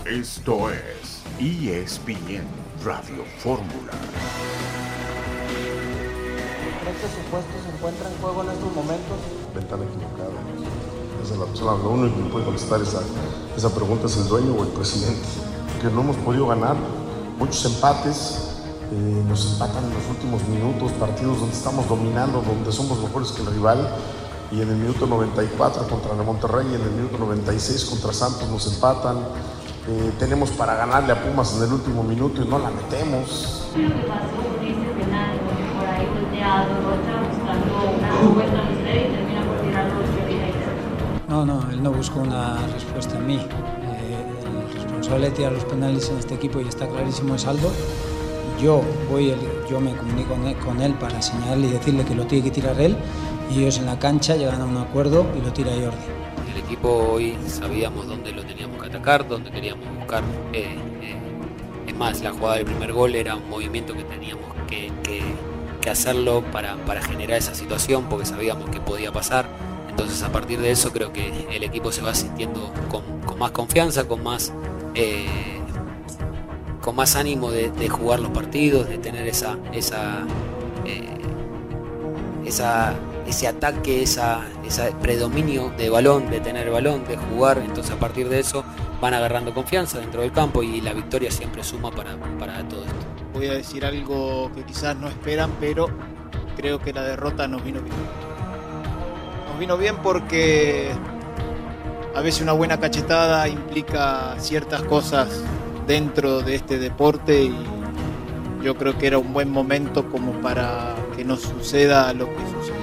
Esto es ESPN Radio Fórmula. ¿Cree que su puesto se encuentra en juego en estos momentos? Ventana equivocada. Esa es la persona, lo único que me puede contestar esa pregunta es el dueño o el presidente. Que no hemos podido ganar muchos empates, nos empatan en los últimos minutos, partidos donde estamos dominando, donde somos mejores que el rival, y en el minuto 94 contra el Monterrey y en el minuto 96 contra Santos nos empatan. Tenemos para ganarle a Pumas en el último minuto y no la metemos. ¿Qué es lo que pasó con ese penal? Por ahí volteado, Rocha buscando una respuesta al misterio y termina por tirarlo directo. No, él no buscó una respuesta en mí. El responsable de tirar los penales en este equipo, y está clarísimo, es Aldo. Yo me comunico con él para señalarle y decirle que lo tiene que tirar él, y ellos en la cancha llegan a un acuerdo y lo tira Jordi. El equipo hoy sabíamos dónde lo teníamos que atacar, dónde queríamos buscar. Es más, la jugada del primer gol era un movimiento que teníamos que hacerlo para generar esa situación, porque sabíamos que podía pasar. Entonces, a partir de eso, creo que el equipo se va sintiendo con más confianza, con más ánimo de jugar los partidos, de tener ese ataque, ese predominio de balón, de tener balón, de jugar. Entonces, a partir de eso van agarrando confianza dentro del campo, y la victoria siempre suma para todo esto. Voy a decir algo que quizás no esperan, pero creo que la derrota nos vino bien. Nos vino bien porque a veces una buena cachetada implica ciertas cosas dentro de este deporte, y yo creo que era un buen momento como para que no suceda lo que sucedió.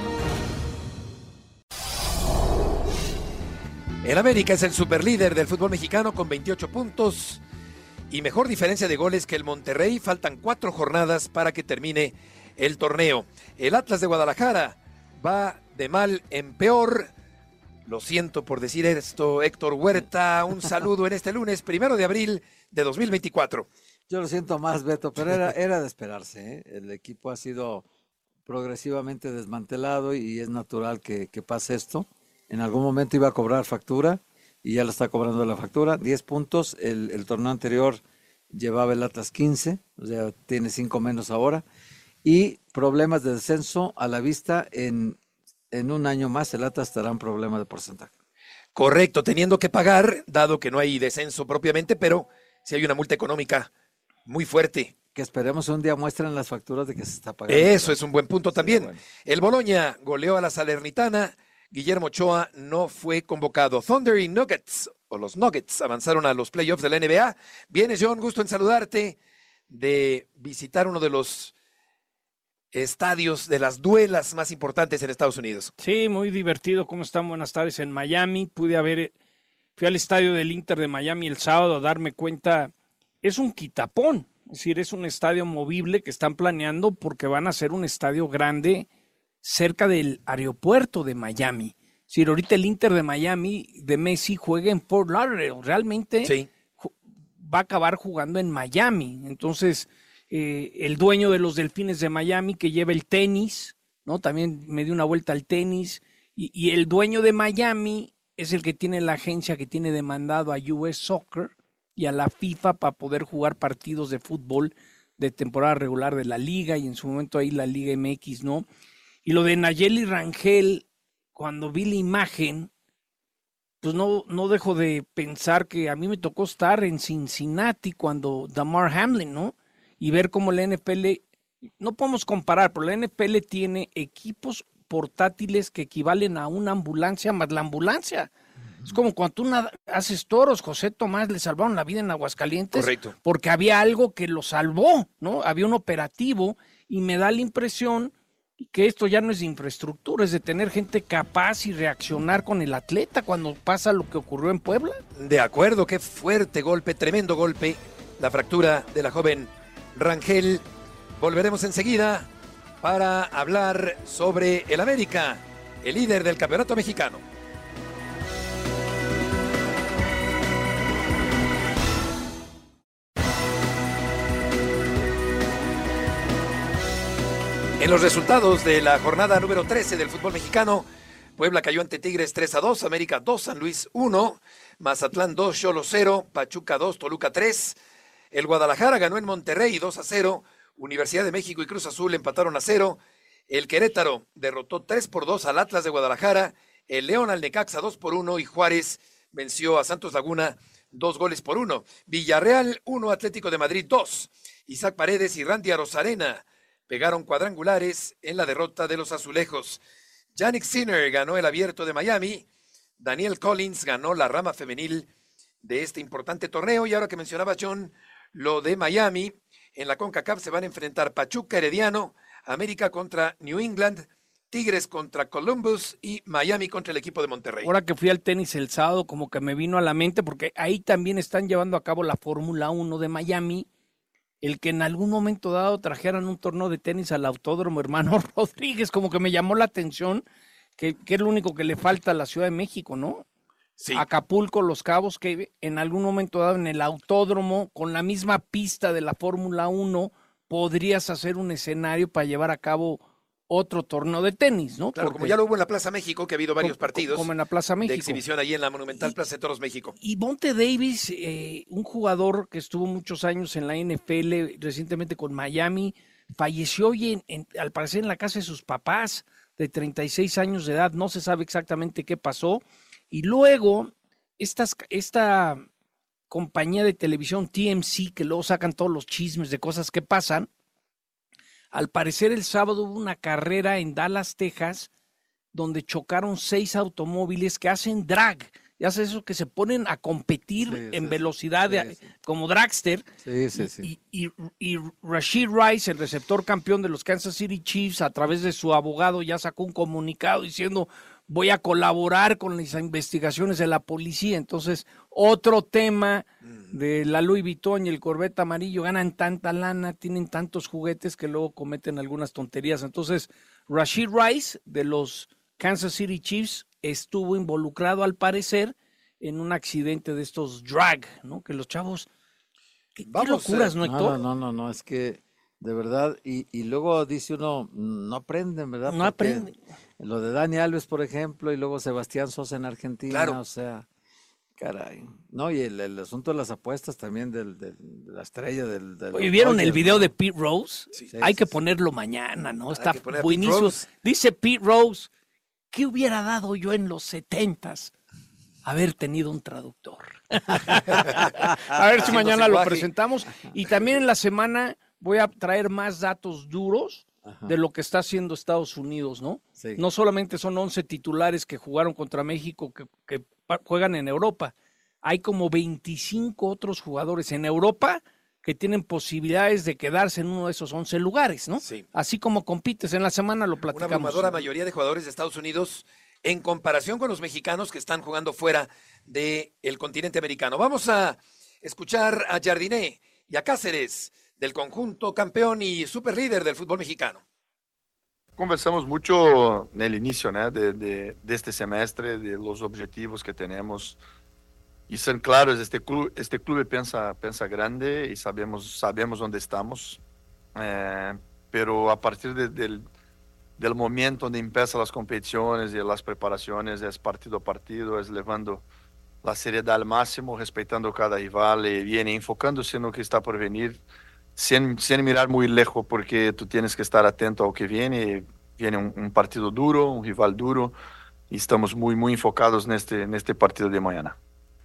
El América es el superlíder del fútbol mexicano con 28 puntos y mejor diferencia de goles que el Monterrey. Faltan 4 jornadas para que termine el torneo. El Atlas de Guadalajara va de mal en peor. Lo siento por decir esto, Héctor Huerta. Un saludo en este lunes 1 de abril de 2024. Yo lo siento más, Beto, pero era de esperarse, ¿eh? El equipo ha sido progresivamente desmantelado y es natural que pase esto. En algún momento iba a cobrar factura y ya lo está cobrando la factura. 10 puntos, el torneo anterior llevaba el Atlas 15, o sea, tiene 5 menos ahora. Y problemas de descenso a la vista. En un año más el Atlas estará en problema de porcentaje. Correcto, teniendo que pagar, dado que no hay descenso propiamente, pero sí hay una multa económica muy fuerte. Que esperemos un día muestren las facturas de que se está pagando. Eso es un buen punto también. Sí, bueno. El Bologna goleó a la Salernitana. Guillermo Ochoa no fue convocado. Thunder y Nuggets, o los Nuggets, avanzaron a los playoffs de la NBA. Vienes, John, gusto en saludarte, de visitar uno de los estadios de las duelas más importantes en Estados Unidos. Sí, muy divertido. ¿Cómo están? Buenas tardes en Miami. Fui al estadio del Inter de Miami el sábado a darme cuenta. Es un quitapón, es decir, es un estadio movible que están planeando porque van a hacer un estadio grande cerca del aeropuerto de Miami. Es decir, ahorita el Inter de Miami de Messi juega en Fort Lauderdale. Realmente sí, va a acabar jugando en Miami. Entonces, el dueño de los Delfines de Miami, que lleva el tenis, ¿no? También me dio una vuelta al tenis. Y el dueño de Miami es el que tiene la agencia que tiene demandado a US Soccer y a la FIFA para poder jugar partidos de fútbol de temporada regular de la liga, y en su momento ahí la Liga MX, ¿no? Y lo de Nayeli Rangel, cuando vi la imagen, pues no dejo de pensar que a mí me tocó estar en Cincinnati cuando Damar Hamlin, ¿no? Y ver cómo la NFL, no podemos comparar, pero la NFL tiene equipos portátiles que equivalen a una ambulancia más la ambulancia. Es como cuando tú haces toros. José Tomás le salvaron la vida en Aguascalientes. Correcto. Porque había algo que lo salvó, ¿no? Había un operativo, y me da la impresión que esto ya no es de infraestructura, es de tener gente capaz y reaccionar con el atleta cuando pasa lo que ocurrió en Puebla. De acuerdo, qué fuerte golpe, tremendo golpe, la fractura de la joven Rangel. Volveremos enseguida para hablar sobre el América, el líder del campeonato mexicano. En los resultados de la jornada número 13 del fútbol mexicano, Puebla cayó ante Tigres 3-2, América 2, San Luis 1, Mazatlán 2, Xolos 0, Pachuca 2, Toluca 3. El Guadalajara ganó en Monterrey 2-0, Universidad de México y Cruz Azul empataron a 0. El Querétaro derrotó 3-2 al Atlas de Guadalajara, el León al Necaxa 2-1 y Juárez venció a Santos Laguna 2-1. Villarreal 1, Atlético de Madrid 2. Isaac Paredes y Randy Arozarena pegaron cuadrangulares en la derrota de los azulejos. Jannik Sinner ganó el Abierto de Miami. Daniel Collins ganó la rama femenil de este importante torneo. Y ahora que mencionaba John lo de Miami, en la CONCACAF se van a enfrentar Pachuca, Herediano, América contra New England, Tigres contra Columbus y Miami contra el equipo de Monterrey. Ahora que fui al tenis el sábado, como que me vino a la mente, porque ahí también están llevando a cabo la Fórmula 1 de Miami, el que en algún momento dado trajeran un torneo de tenis al Autódromo Hermano Rodríguez, como que me llamó la atención, que es lo único que le falta a la Ciudad de México, ¿no? Sí. Acapulco, Los Cabos, que en algún momento dado en el autódromo, con la misma pista de la Fórmula 1, podrías hacer un escenario para llevar a cabo otro torneo de tenis, ¿no? Claro, como ya lo hubo en la Plaza México, que ha habido varios partidos como en la Plaza México de exhibición allí en la Monumental Plaza de Toros México. Y Vonte Davis, un jugador que estuvo muchos años en la NFL, recientemente con Miami, falleció hoy al parecer en la casa de sus papás, de 36 años de edad, no se sabe exactamente qué pasó. Y luego, esta compañía de televisión TMZ, que luego sacan todos los chismes de cosas que pasan, al parecer el sábado hubo una carrera en Dallas, Texas, donde chocaron 6 automóviles que hacen drag. Ya sabes, eso que se ponen a competir en velocidad como dragster. Sí. Y Rashid Rice, el receptor campeón de los Kansas City Chiefs, a través de su abogado ya sacó un comunicado diciendo: voy a colaborar con las investigaciones de la policía. Entonces, otro tema de la Louis Vuitton y el Corvette amarillo, ganan tanta lana, tienen tantos juguetes que luego cometen algunas tonterías. Entonces, Rashid Rice de los Kansas City Chiefs estuvo involucrado al parecer en un accidente de estos drag, ¿no? Que los chavos, qué locuras, ¿no, Héctor? No, es que de verdad, y luego dice uno, no aprenden, ¿verdad? No aprenden. Lo de Dani Alves, por ejemplo, y luego Sebastián Sosa en Argentina, claro. O sea, caray. No, y el asunto de las apuestas también de la estrella del Oye, ¿vieron el video de Pete Rose? Sí. Hay que ponerlo mañana, ¿no? Está buenísimo. Dice Pete Rose, ¿qué hubiera dado yo en los 70s? Haber tenido un traductor. A ver si mañana lo presentamos. Y también en la semana voy a traer más datos duros de lo que está haciendo Estados Unidos, ¿no? Sí. No solamente son 11 titulares que jugaron contra México que juegan en Europa. Hay como 25 otros jugadores en Europa que tienen posibilidades de quedarse en uno de esos 11 lugares, ¿no? Sí. Así como compites en la semana, lo platicamos. Una abrumadora mayoría de jugadores de Estados Unidos en comparación con los mexicanos que están jugando fuera del continente americano. Vamos a escuchar a Jardiné y a Cáceres del conjunto campeón y superlíder del fútbol mexicano. Conversamos mucho en el inicio, ¿no? de este semestre, de los objetivos que tenemos. Y son claros, este club piensa grande y sabemos dónde estamos. Pero a partir del momento donde empiezan las competiciones y las preparaciones, es partido a partido, es llevando la seriedad al máximo, respetando cada rival y viene enfocándose en lo que está por venir, sin mirar muy lejos, porque tú tienes que estar atento a lo que viene. Viene un partido duro, un rival duro, y estamos muy enfocados en este partido de mañana.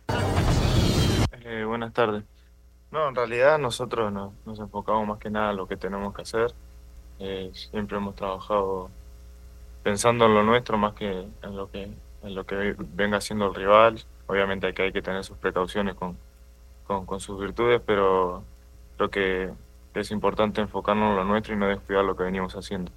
Buenas tardes. No, en realidad nosotros nos enfocamos más que nada en lo que tenemos que hacer. Siempre hemos trabajado pensando en lo nuestro más que en lo que venga haciendo el rival. Obviamente hay que tener sus precauciones con sus virtudes, pero creo que es importante enfocarnos en lo nuestro y no descuidar lo que venimos haciendo.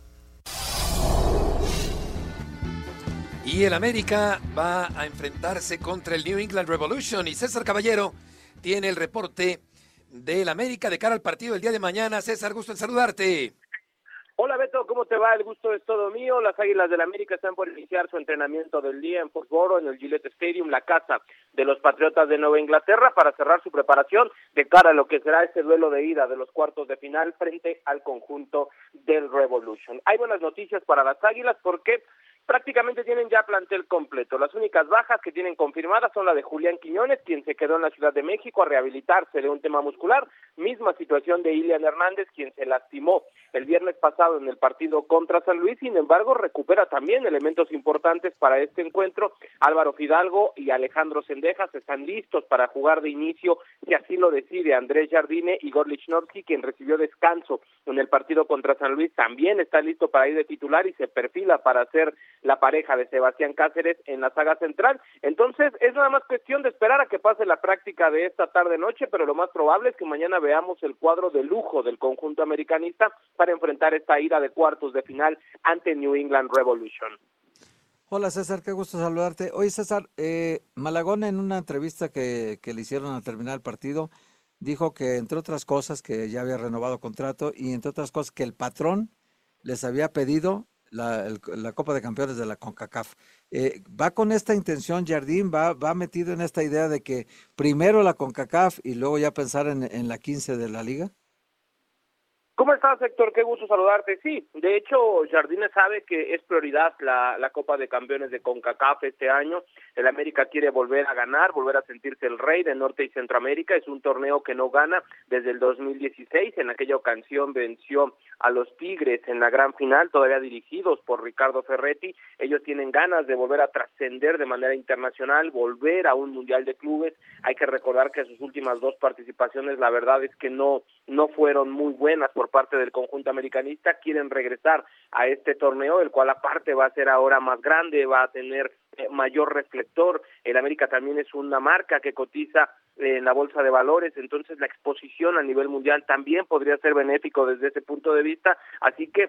Y el América va a enfrentarse contra el New England Revolution y César Caballero tiene el reporte del América de cara al partido del día de mañana. César, gusto en saludarte. Hola Beto, ¿cómo te va? El gusto es todo mío. Las Águilas del América están por iniciar su entrenamiento del día en Foxboro, en el Gillette Stadium, la casa de los Patriotas de Nueva Inglaterra, para cerrar su preparación de cara a lo que será este duelo de ida de los cuartos de final frente al conjunto del Revolution. Hay buenas noticias para las Águilas porque prácticamente tienen ya plantel completo. Las únicas bajas que tienen confirmadas son la de Julián Quiñones, quien se quedó en la Ciudad de México a rehabilitarse de un tema muscular, misma situación de Ilian Hernández, quien se lastimó el viernes pasado en el partido contra San Luis. Sin embargo, recupera también elementos importantes para este encuentro. Álvaro Fidalgo y Alejandro Sendejas están listos para jugar de inicio, si así lo decide Andrés Jardine. Igor Lichnowsky, quien recibió descanso en el partido contra San Luis, también está listo para ir de titular y se perfila para ser la pareja de Sebastián Cáceres en la saga central. Entonces es nada más cuestión de esperar a que pase la práctica de esta tarde-noche, pero lo más probable es que mañana veamos el cuadro de lujo del conjunto americanista para enfrentar esta ida de cuartos de final ante New England Revolution. Hola César, qué gusto saludarte. Oye César, Malagón en una entrevista que le hicieron al terminar el partido dijo que entre otras cosas que ya había renovado contrato y entre otras cosas que el patrón les había pedido la Copa de Campeones de la CONCACAF. ¿Va con esta intención Jardín? ¿Va metido en esta idea de que primero la CONCACAF y luego ya pensar en la 15 de la Liga? ¿Cómo estás, Héctor? Qué gusto saludarte. Sí, de hecho, Jardine sabe que es prioridad la Copa de Campeones de CONCACAF este año. El América quiere volver a ganar, volver a sentirse el rey de Norte y Centroamérica. Es un torneo que no gana desde el 2016. En aquella ocasión venció a los Tigres en la gran final, todavía dirigidos por Ricardo Ferretti. Ellos tienen ganas de volver a trascender de manera internacional, volver a un Mundial de Clubes. Hay que recordar que sus últimas dos participaciones, la verdad es que no fueron muy buenas por parte del conjunto americanista. Quieren regresar a este torneo, el cual aparte va a ser ahora más grande, va a tener mayor reflector. El América también es una marca que cotiza en la bolsa de valores, entonces la exposición a nivel mundial también podría ser benéfico desde ese punto de vista, así que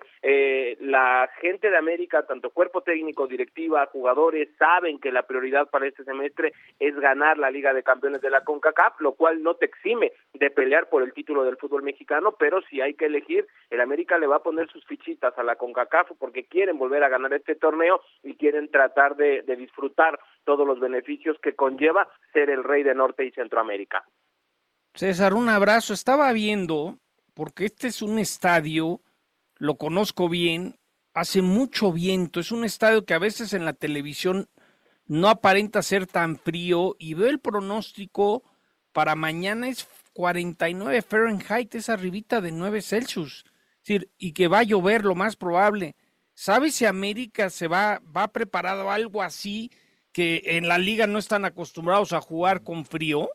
la gente de América, tanto cuerpo técnico, directiva, jugadores, saben que la prioridad para este semestre es ganar la Liga de Campeones de la CONCACAF, lo cual no te exime de pelear por el título del fútbol mexicano, pero si hay que elegir, el América le va a poner sus fichitas a la CONCACAF porque quieren volver a ganar este torneo y quieren tratar de disfrutar todos los beneficios que conlleva ser el rey de Norte y Centroamérica. César, un abrazo. Estaba viendo, porque este es un estadio, lo conozco bien, hace mucho viento, es un estadio que a veces en la televisión no aparenta ser tan frío, y veo el pronóstico para mañana es 49 Fahrenheit, es arribita de 9 Celsius, es decir, y que va a llover lo más probable. ¿Sabes si América se va preparado a algo así, que en la liga no están acostumbrados a jugar con frío?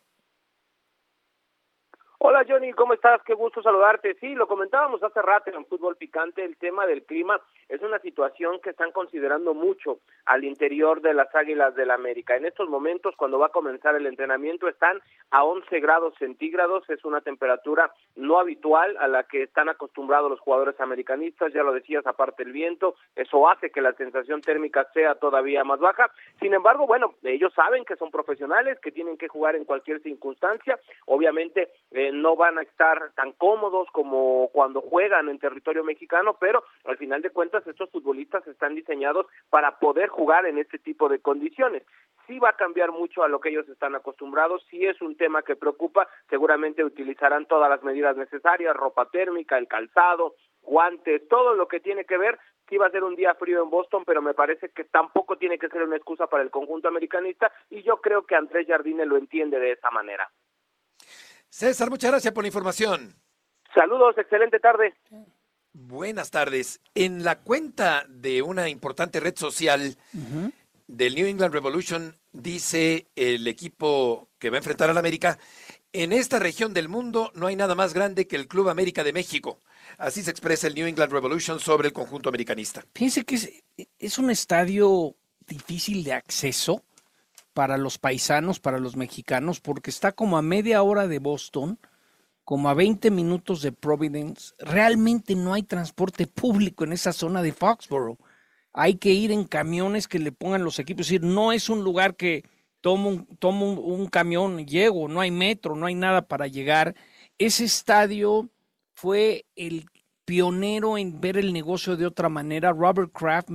Hola Johnny, ¿cómo estás? Qué gusto saludarte. Sí, lo comentábamos hace rato en Fútbol Picante, el tema del clima es una situación que están considerando mucho al interior de las Águilas del América. En estos momentos, cuando va a comenzar el entrenamiento, están a 11 grados centígrados, es una temperatura no habitual a la que están acostumbrados los jugadores americanistas, ya lo decías, aparte el viento, eso hace que la sensación térmica sea todavía más baja. Sin embargo, bueno, ellos saben que son profesionales, que tienen que jugar en cualquier circunstancia, obviamente no van a estar tan cómodos como cuando juegan en territorio mexicano, pero al final de cuentas estos futbolistas están diseñados para poder jugar en este tipo de condiciones. Sí va a cambiar mucho a lo que ellos están acostumbrados, sí es un tema que preocupa, seguramente utilizarán todas las medidas necesarias, ropa térmica, el calzado, guantes, todo lo que tiene que ver. Sí va a ser un día frío en Boston, pero me parece que tampoco tiene que ser una excusa para el conjunto americanista, y yo creo que Andrés Jardine lo entiende de esa manera. César, muchas gracias por la información. Saludos, excelente tarde. Buenas tardes. En la cuenta de una importante red social del New England Revolution dice el equipo que va a enfrentar al América: en esta región del mundo no hay nada más grande que el Club América de México. Así se expresa el New England Revolution sobre el conjunto americanista. Fíjense que es un estadio difícil de acceso para los paisanos, para los mexicanos, porque está como a media hora de Boston, como a 20 minutos de Providence. Realmente no hay transporte público en esa zona de Foxborough. Hay que ir en camiones que le pongan los equipos. Es decir, no es un lugar que tomo un camión y llego, no hay metro, no hay nada para llegar. Ese estadio fue el pionero en ver el negocio de otra manera. Robert Kraft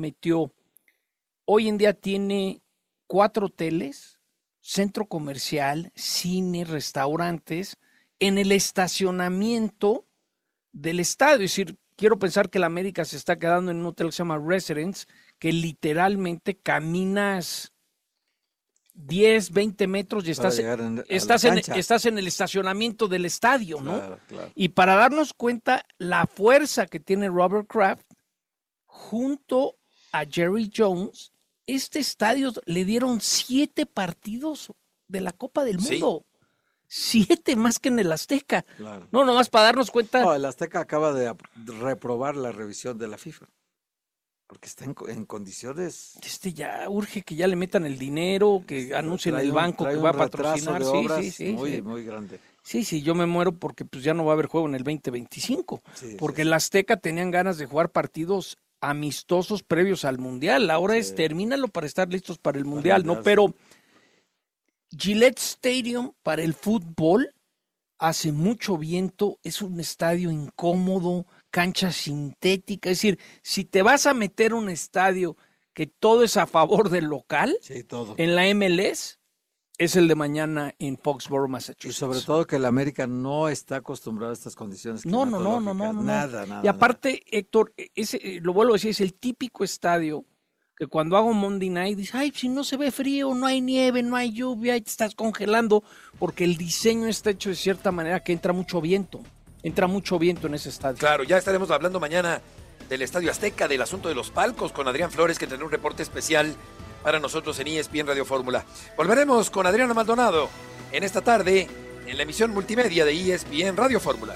hoy en día tiene 4 hoteles, centro comercial, cine, restaurantes, en el estacionamiento del estadio. Es decir, quiero pensar que la América se está quedando en un hotel que se llama Residence, que literalmente caminas 10, 20 metros y estás en el estacionamiento del estadio, ¿no? Claro. Y para darnos cuenta la fuerza que tiene Robert Kraft junto a Jerry Jones, este estadio le dieron 7 partidos de la Copa del Mundo. Sí. 7 más que en el Azteca. Claro. No, nomás para darnos cuenta. No, el Azteca acaba de reprobar la revisión de la FIFA. Porque está en condiciones. Ya urge que ya le metan el dinero, que anuncien el banco que va a patrocinar. Muy grande. Sí, yo me muero porque pues ya no va a haber juego en el 2025. Porque el Azteca tenían ganas de jugar partidos amistosos previos al Mundial. Ahora es termínalo para estar listos para el Mundial, ¿no? Pero Gillette Stadium para el fútbol hace mucho viento, es un estadio incómodo, cancha sintética, es decir, si te vas a meter un estadio que todo es a favor del local, todo. En la MLS, es el de mañana en Foxborough, Massachusetts. Y sobre todo que el América no está acostumbrado a estas condiciones No. Nada. Y aparte, Héctor, lo vuelvo a decir, es el típico estadio que cuando hago Monday Night, dices, ay, si no se ve frío, no hay nieve, no hay lluvia, y te estás congelando, porque el diseño está hecho de cierta manera que entra mucho viento en ese estadio. Claro, ya estaremos hablando mañana del Estadio Azteca, del asunto de los palcos, con Adrián Flores, que tendrá un reporte especial para nosotros en ESPN Radio Fórmula. Volveremos con Adriana Maldonado en esta tarde, en la emisión multimedia de ESPN Radio Fórmula.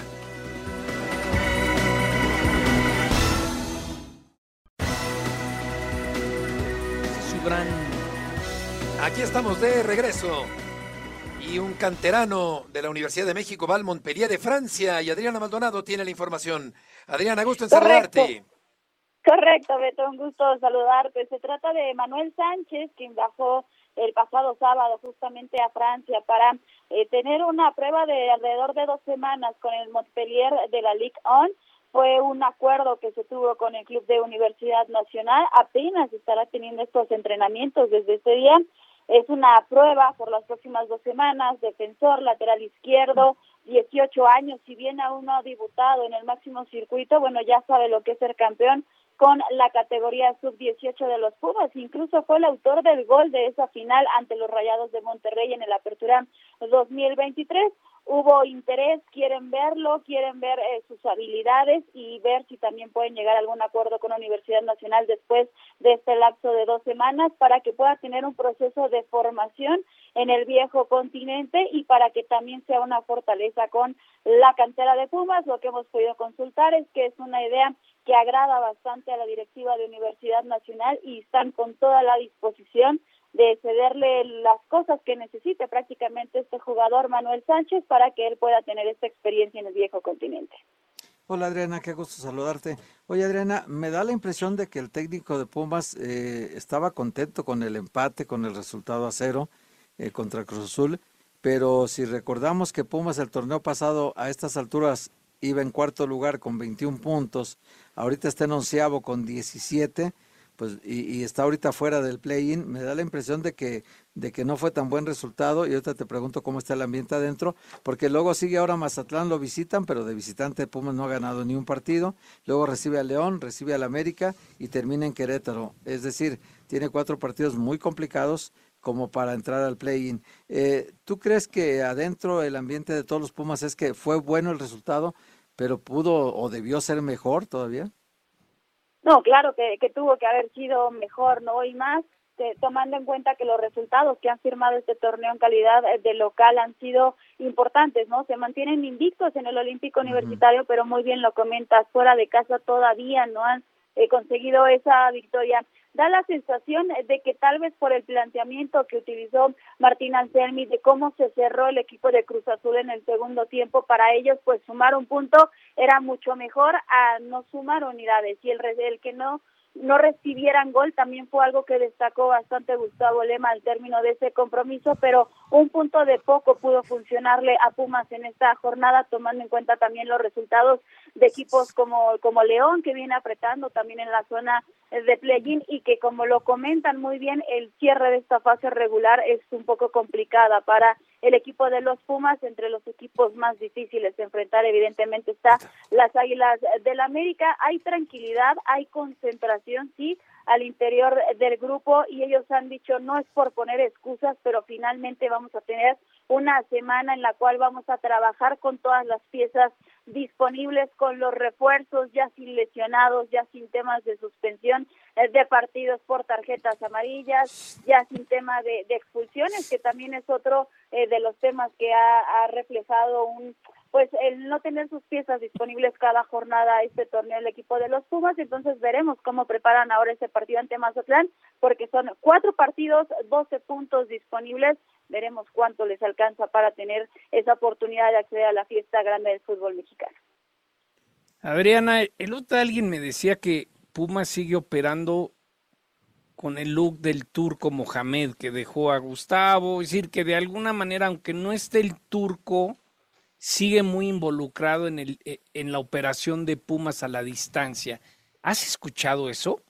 Aquí estamos de regreso y un canterano de la Universidad de México va al Montpellier de Francia y Adriana Maldonado tiene la información. Adriana, gusto en saludarte. Correcto, Beto, un gusto saludarte. Se trata de Manuel Sánchez, quien viajó el pasado sábado justamente a Francia para tener una prueba de alrededor de 2 semanas con el Montpellier de la Ligue 1. Fue un acuerdo que se tuvo con el club de Universidad Nacional. Apenas estará teniendo estos entrenamientos desde este día. Es una prueba por las próximas 2 semanas. Defensor, lateral izquierdo, 18 años. Si bien aún no ha debutado en el máximo circuito, bueno, ya sabe lo que es ser campeón con la categoría sub-18 de los Pumas. Incluso fue el autor del gol de esa final ante los Rayados de Monterrey en el Apertura 2023. Hubo interés, quieren verlo, quieren ver sus habilidades y ver si también pueden llegar a algún acuerdo con la Universidad Nacional después de este lapso de 2 semanas para que pueda tener un proceso de formación en el viejo continente y para que también sea una fortaleza con la cantera de Pumas. Lo que hemos podido consultar es que es una idea que agrada bastante a la directiva de Universidad Nacional y están con toda la disposición de cederle las cosas que necesite prácticamente este jugador Manuel Sánchez para que él pueda tener esta experiencia en el viejo continente. Hola Adriana, qué gusto saludarte. Oye Adriana, me da la impresión de que el técnico de Pumas estaba contento con el empate, con el resultado a 0 contra Cruz Azul, pero si recordamos que Pumas el torneo pasado a estas alturas iba en 4º lugar con 21 puntos, ahorita está en 11º con 17, pues y está ahorita fuera del play-in, me da la impresión de que no fue tan buen resultado, y ahorita te pregunto cómo está el ambiente adentro, porque luego sigue ahora Mazatlán, lo visitan, pero de visitante Pumas no ha ganado ni un partido, luego recibe a León, recibe al América y termina en Querétaro, es decir, tiene 4 partidos muy complicados como para entrar al play-in. ¿Tú crees que adentro el ambiente de todos los Pumas es que fue bueno el resultado, pero pudo o debió ser mejor todavía? No, claro que tuvo que haber sido mejor, ¿no? Y más tomando en cuenta que los resultados que han firmado este torneo en calidad de local han sido importantes, ¿no? Se mantienen invictos en el Olímpico Universitario, pero muy bien lo comentas, fuera de casa todavía no han conseguido esa victoria. Da la sensación de que tal vez por el planteamiento que utilizó Martín Anselmi de cómo se cerró el equipo de Cruz Azul en el segundo tiempo, para ellos pues sumar un punto era mucho mejor a no sumar unidades, y el que no recibieran gol también fue algo que destacó bastante Gustavo Lema al término de ese compromiso, pero un punto de poco pudo funcionarle a Pumas en esta jornada, tomando en cuenta también los resultados de equipos como León, que viene apretando también en la zona de play-in, y que, como lo comentan muy bien, el cierre de esta fase regular es un poco complicada para el equipo de los Pumas. Entre los equipos más difíciles de enfrentar evidentemente está las Águilas del América. Hay tranquilidad, hay concentración, sí, al interior del grupo, y ellos han dicho, no es por poner excusas, pero finalmente vamos a tener una semana en la cual vamos a trabajar con todas las piezas disponibles, con los refuerzos, ya sin lesionados, ya sin temas de suspensión de partidos por tarjetas amarillas, ya sin tema de expulsiones, que también es otro de los temas que ha reflejado el no tener sus piezas disponibles cada jornada este torneo el equipo de los Pumas. Entonces veremos cómo preparan ahora ese partido ante Mazatlán, porque son 4 partidos, 12 puntos disponibles. Veremos cuánto les alcanza para tener esa oportunidad de acceder a la fiesta grande del fútbol mexicano. Adriana, el otro día alguien me decía que Pumas sigue operando con el look del turco Mohamed que dejó a Gustavo, es decir, que de alguna manera, aunque no esté el turco, sigue muy involucrado en la operación de Pumas a la distancia. ¿Has escuchado eso?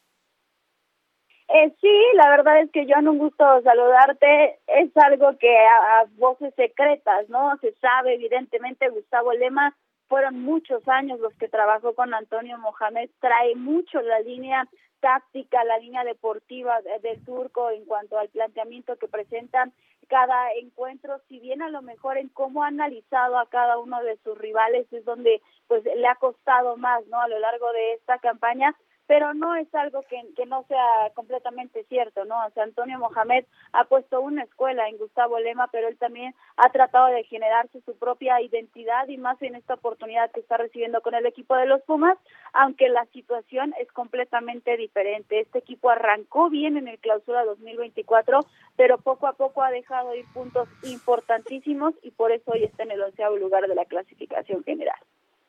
Sí, la verdad es que, John, un gusto saludarte. Es algo que a voces secretas, ¿no? Se sabe, evidentemente, Gustavo Lema, fueron muchos años los que trabajó con Antonio Mohamed, trae mucho la línea táctica, la línea deportiva del turco en cuanto al planteamiento que presentan cada encuentro, si bien a lo mejor en cómo ha analizado a cada uno de sus rivales es donde pues le ha costado más, ¿no? A lo largo de esta campaña, pero no es algo que no sea completamente cierto, ¿no? O sea, Antonio Mohamed ha puesto una escuela en Gustavo Lema, pero él también ha tratado de generarse su propia identidad, y más en esta oportunidad que está recibiendo con el equipo de los Pumas, aunque la situación es completamente diferente. Este equipo arrancó bien en el Clausura 2024, pero poco a poco ha dejado ir puntos importantísimos, y por eso hoy está en el 11º lugar de la clasificación general.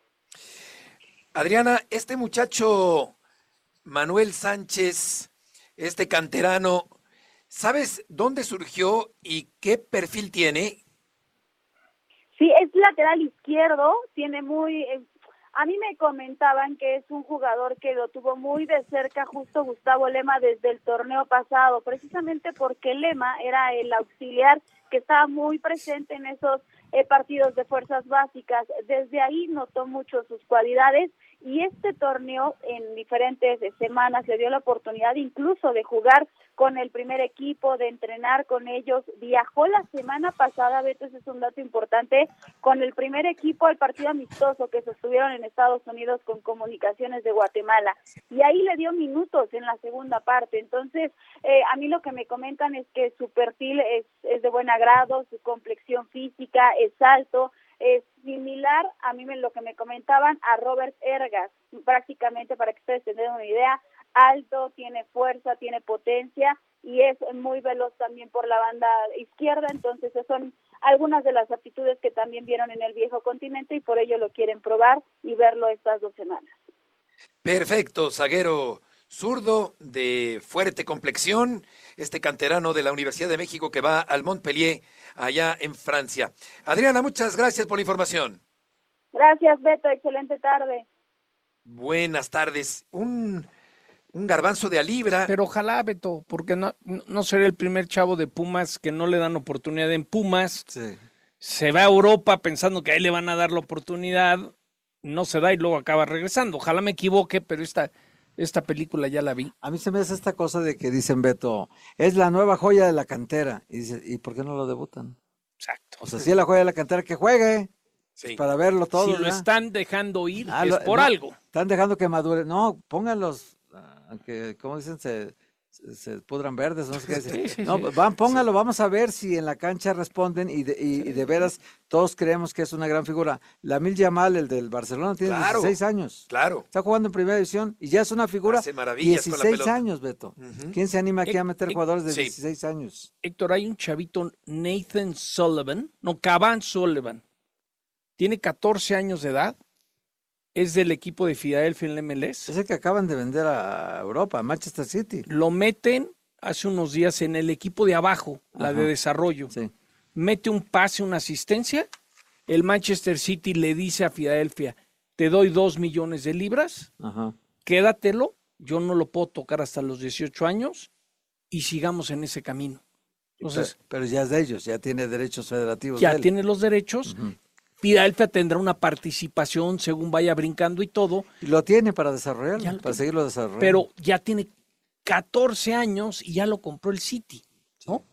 Adriana, este muchacho Manuel Sánchez, este canterano, ¿sabes dónde surgió y qué perfil tiene? Sí, es lateral izquierdo, tiene a mí me comentaban que es un jugador que lo tuvo muy de cerca justo Gustavo Lema desde el torneo pasado, precisamente porque Lema era el auxiliar que estaba muy presente en esos partidos de fuerzas básicas. Desde ahí notó mucho sus cualidades, y este torneo en diferentes semanas le dio la oportunidad incluso de jugar con el primer equipo, de entrenar con ellos. Viajó la semana pasada, Beto, ese es un dato importante, con el primer equipo al partido amistoso que sostuvieron en Estados Unidos con Comunicaciones de Guatemala, y ahí le dio minutos en la segunda parte. Entonces, a mí lo que me comentan es que su perfil es de buen agrado, su complexión física es alto, es similar, a mí lo que me comentaban, a Robert Ergas, prácticamente, para que ustedes tengan una idea, alto, tiene fuerza, tiene potencia, y es muy veloz también por la banda izquierda. Entonces son algunas de las aptitudes que también vieron en el viejo continente, y por ello lo quieren probar y verlo estas 2 semanas. Perfecto, zaguero zurdo de fuerte complexión, este canterano de la Universidad de México que va al Montpellier, allá en Francia. Adriana, muchas gracias por la información. Gracias, Beto, excelente tarde. Buenas tardes. Un garbanzo de a libra. Pero ojalá, Beto, porque no será el primer chavo de Pumas que no le dan oportunidad en Pumas. Sí. Se va a Europa pensando que ahí le van a dar la oportunidad, no se da y luego acaba regresando. Ojalá me equivoque, pero esta película ya la vi. A mí se me hace esta cosa de que dicen, Beto, es la nueva joya de la cantera. Y dice, ¿y por qué no lo debutan? Exacto. O sea, si es la joya de la cantera, que juegue. Sí. Para verlo todo. Si lo están dejando ir, es por algo. Están dejando que madure. No, pónganlos, aunque, como dicen, se pudran verdes, no sé qué decir. Sí, no, póngalo, vamos a ver si en la cancha responden, y de veras todos creemos que es una gran figura. Lamine Yamal, el del Barcelona, tiene 16 años. Claro. Está jugando en primera división y ya es una figura. Hace maravillas 16 con la pelota. Años, Beto. ¿Quién se anima aquí a meter jugadores de 16 años? Héctor, hay un chavito, Nathan Cavan Sullivan. Tiene 14 años de edad. Es del equipo de Filadelfia en el MLS. Es el que acaban de vender a Europa, a Manchester City. Lo meten hace unos días en el equipo de abajo, la de desarrollo. Sí. Mete un pase, una asistencia. El Manchester City le dice a Filadelfia, te doy 2 millones de libras, quédatelo, yo no lo puedo tocar hasta los 18 años y sigamos en ese camino. Entonces, pero ya es de ellos, ya tiene derechos federativos. Ya tiene los derechos. Filadelfia tendrá una participación según vaya brincando y todo. Y lo tiene para desarrollarlo, para seguirlo desarrollando. Pero ya tiene 14 años y ya lo compró el City, ¿no?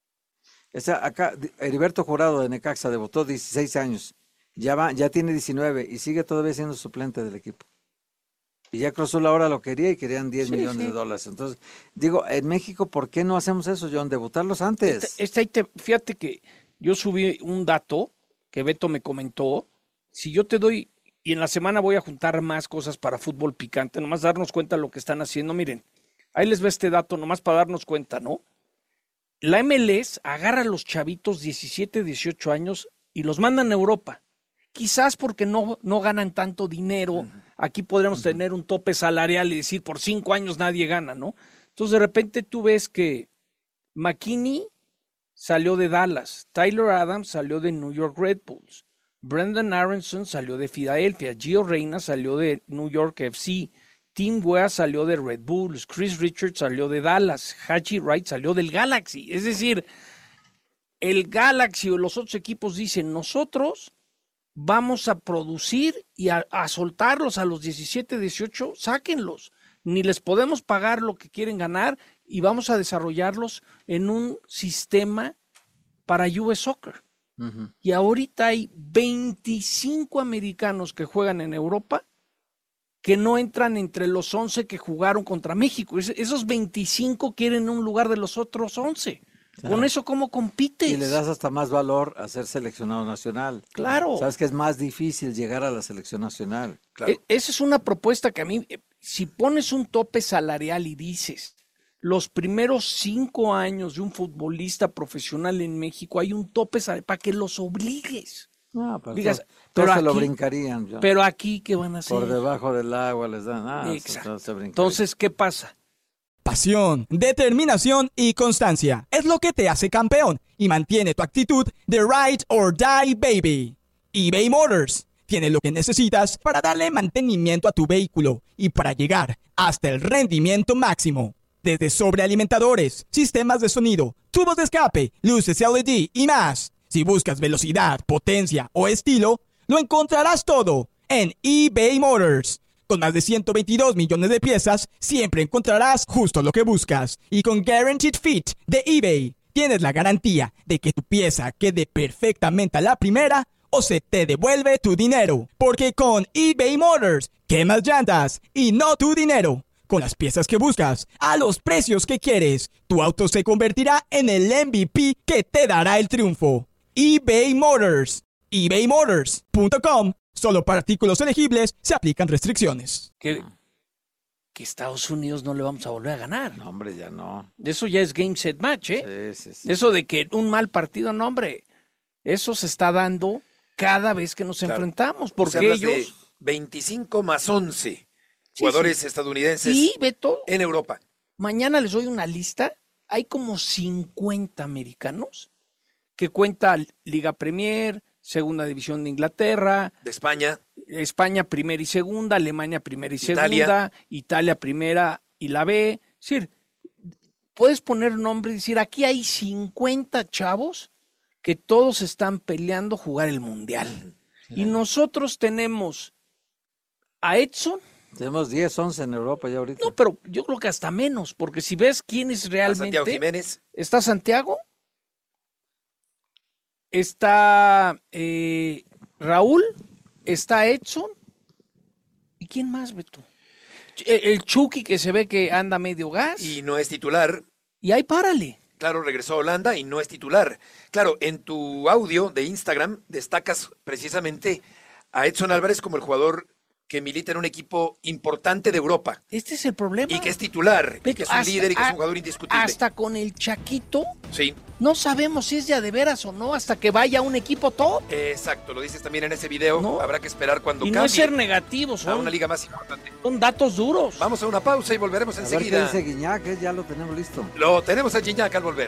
Acá, Heriberto Jurado de Necaxa debutó 16 años, ya tiene 19 y sigue todavía siendo suplente del equipo. Y ya Cruz Azul ahora lo quería y querían 10 millones de dólares. Entonces, digo, en México, ¿por qué no hacemos eso, John? Debutarlos antes. Fíjate que yo subí un dato que Beto me comentó. Si yo te doy, y en la semana voy a juntar más cosas para Fútbol Picante, nomás darnos cuenta de lo que están haciendo. Miren, ahí les va este dato, nomás para darnos cuenta, ¿no? La MLS agarra a los chavitos 17, 18 años y los mandan a Europa. Quizás porque no ganan tanto dinero. Aquí podríamos tener un tope salarial y decir por 5 años nadie gana, ¿no? Entonces de repente tú ves que McKinney salió de Dallas, Tyler Adams salió de New York Red Bulls, Brendan Aronson salió de Filadelfia, Gio Reyna salió de New York FC, Tim Weah salió de Red Bulls, Chris Richards salió de Dallas, Haji Wright salió del Galaxy. Es decir, el Galaxy o los otros equipos dicen, nosotros vamos a producir y a soltarlos a los 17, 18, sáquenlos. Ni les podemos pagar lo que quieren ganar y vamos a desarrollarlos en un sistema para US Soccer. Y ahorita hay 25 americanos que juegan en Europa que no entran entre los 11 que jugaron contra México. Esos 25 quieren un lugar de los otros 11. Con eso, ¿cómo compites? Y le das hasta más valor a ser seleccionado nacional. Claro. Sabes que es más difícil llegar a la selección nacional. Claro. Esa es una propuesta que a mí, si pones un tope salarial y dices, los primeros 5 años de un futbolista profesional en México hay un tope salarial para que los obligues. No, pero digas, todos pero se lo aquí, brincarían. John. Pero aquí, ¿qué van a hacer? Por debajo del agua les dan. Exacto. Entonces, ¿qué pasa? Pasión, determinación y constancia es lo que te hace campeón y mantiene tu actitud de ride or die, baby. eBay Motors tiene lo que necesitas para darle mantenimiento a tu vehículo y para llegar hasta el rendimiento máximo. Desde sobrealimentadores, sistemas de sonido, tubos de escape, luces LED y más. Si buscas velocidad, potencia o estilo, lo encontrarás todo en eBay Motors. Con más de 122 millones de piezas, siempre encontrarás justo lo que buscas. Y con Guaranteed Fit de eBay, tienes la garantía de que tu pieza quede perfectamente a la primera o se te devuelve tu dinero. Porque con eBay Motors, quemas llantas y no tu dinero. Con las piezas que buscas, a los precios que quieres, tu auto se convertirá en el MVP que te dará el triunfo. eBay Motors. ebaymotors.com. Solo para artículos elegibles se aplican restricciones. Que Estados Unidos no le vamos a volver a ganar. No, hombre, ya no. Eso ya es game, set, match, ¿eh? Sí. Eso de que un mal partido, no, hombre. Eso se está dando cada vez que nos enfrentamos. Porque ellos... de 25 más 11 jugadores estadounidenses Beto, en Europa. Mañana les doy una lista. Hay como 50 americanos que cuenta Liga Premier, Segunda División de Inglaterra, de España primera y segunda, Alemania primera y segunda, Italia primera y la B. Es decir, puedes poner nombre y decir, aquí hay 50 chavos que todos están peleando jugar el Mundial. Y nosotros tenemos a Edson. Tenemos 10, 11 en Europa ya ahorita. No, pero yo creo que hasta menos, porque si ves quién es realmente... Santiago Jiménez. Está Santiago. Está Raúl, está Edson. ¿Y quién más, Beto? El Chucky, que se ve que anda medio gas. Y no es titular. Y ahí párale. Claro, regresó a Holanda y no es titular. Claro, en tu audio de Instagram destacas precisamente a Edson Álvarez como el jugador que milita en un equipo importante de Europa. Este es el problema. Y que es titular, Beto, y que es un líder y que es un jugador indiscutible. Hasta con el Chaquito, sí, no sabemos si es de veras o no hasta que vaya a un equipo top. Exacto, lo dices también en ese video. No. Habrá que esperar cuando y cambie. No es ser negativos, a una liga más importante. Son datos duros. Vamos a una pausa y volveremos enseguida. A ver qué dice Guiñac, ya lo tenemos listo. Lo tenemos a Guiñac al volver.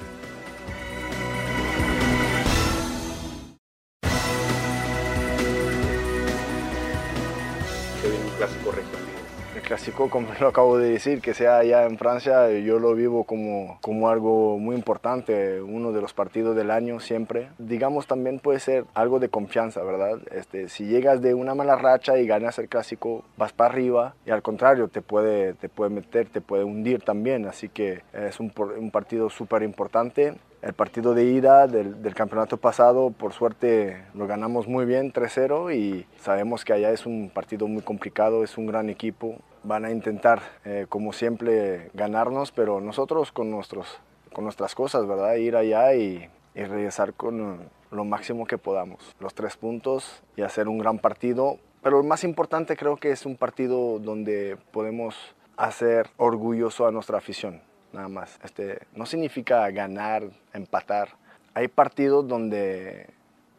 Un clásico regional. clásico, como lo acabo de decir, que sea allá en Francia, yo lo vivo como algo muy importante, uno de los partidos del año siempre. Digamos, también puede ser algo de confianza, ¿verdad? Si llegas de una mala racha y ganas el clásico, vas para arriba y al contrario, te puede meter, te puede hundir también. Así que es un partido súper importante. El partido de ida del campeonato pasado, por suerte, lo ganamos muy bien, 3-0, y sabemos que allá es un partido muy complicado, es un gran equipo. Van a intentar, como siempre, ganarnos, pero nosotros con nuestras cosas, ¿verdad? Ir allá y regresar con lo máximo que podamos. Los 3 puntos y hacer un gran partido. Pero lo más importante creo que es un partido donde podemos hacer orgulloso a nuestra afición. Nada más. No significa ganar, empatar. Hay partidos donde,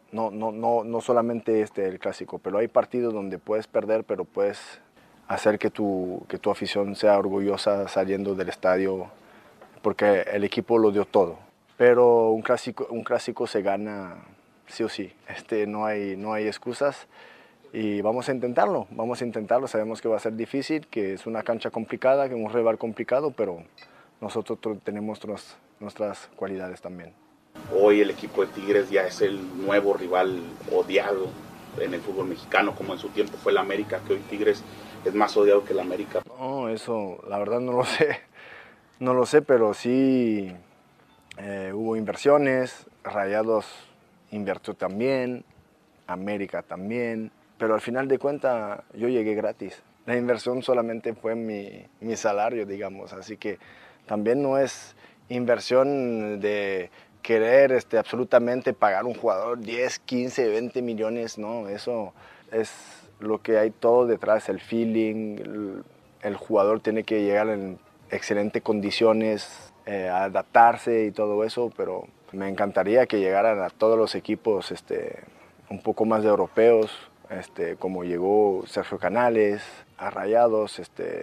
no solamente el clásico, pero hay partidos donde puedes perder, pero puedes hacer que tu afición sea orgullosa saliendo del estadio, porque el equipo lo dio todo. Pero un clásico se gana sí o sí. No hay excusas. Y vamos a intentarlo, sabemos que va a ser difícil, que es una cancha complicada, que es un rival complicado, pero nosotros tenemos nuestras cualidades también. Hoy el equipo de Tigres ya es el nuevo rival odiado en el fútbol mexicano, como en su tiempo fue el América, que hoy Tigres es más odiado que el América. No, eso la verdad no lo sé, pero sí hubo inversiones, Rayados invirtió también, América también, pero al final de cuentas yo llegué gratis. La inversión solamente fue mi salario, digamos, así que también no es inversión de querer absolutamente pagar un jugador 10, 15, 20 millones, no, eso es lo que hay todo detrás, el feeling, el jugador tiene que llegar en excelentes condiciones, adaptarse y todo eso, pero me encantaría que llegaran a todos los equipos un poco más de europeos, como llegó Sergio Canales, a Rayados,